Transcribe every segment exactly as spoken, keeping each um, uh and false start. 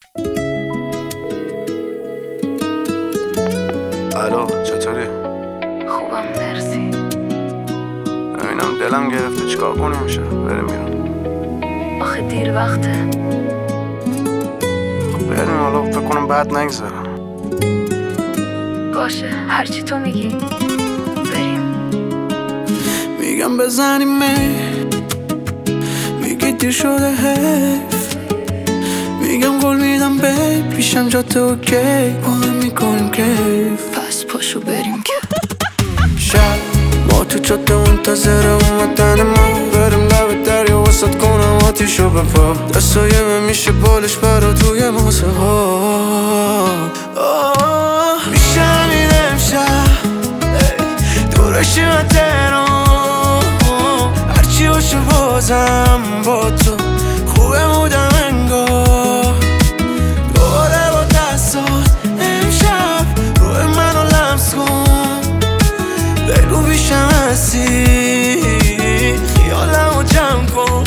الو چطوری؟ خوبم مرسی. ببینم دلم گرفته چیکار کنیم میشه بریم بیرون. آخه دیر وقته. خب بریم حالا فکر کنم بعد نگذره. باشه هرچی تو میگی بریم. میگم بزنیم می میگی دیر شده حیف. میگم گل میدم بیب پیشم جاته اوکی با هم میکنیم کیف. پس پاشو بریم که شب ما تو جاده منتظر اومدن ما. بریم لب دریا وسط کنم آتیشو بپا. دستای من میشه بالش برا توی ماسه ها. میشه همین امشب دورشی من تهران. هرچی باشه بازم با تو خوبه بودم انگار. دوباره با دستات امشب روی منو لمس کن. بگو بیشم هستی خیالمو جمع کن.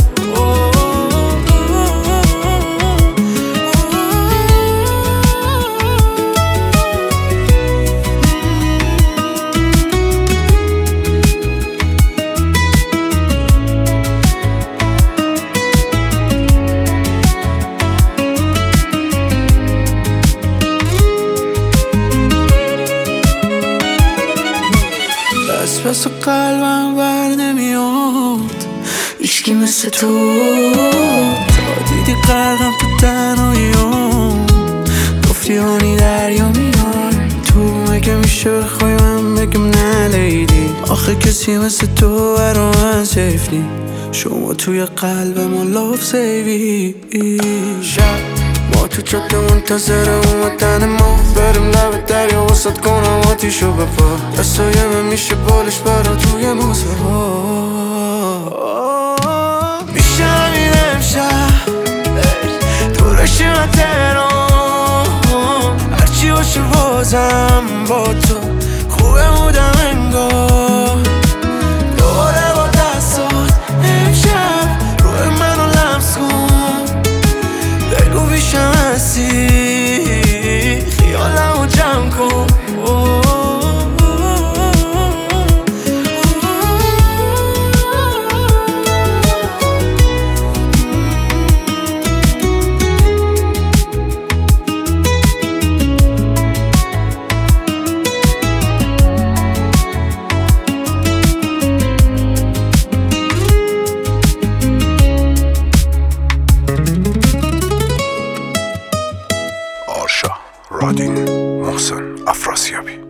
دست بس قلبم بر نمیاد هیچکی مثل تو. تا دیدی قلبم تو تنهاییام گفتی هانی دریا میان. تو مگه میشه بخوای من بگم نه لیدی. آخه کسی مثل تو برا من سیف نی. شما توی قلب ما لاف سیوی. شب ما تو جاده منتظر اومدن ما. بریم لب دریا وسط کنم آتیشو بپا. دستای من میشه بالش برا توی ماسه ها. میشه همین امشب دورشی من تهران. هرچی باشه بازم با تو خوبه بودم انگار. دوباره با دستات امشب روی منو لمس کن. بگو بیشم هستی خیالمو جمع کن. آرشا، رادین، محسن افراسیابی.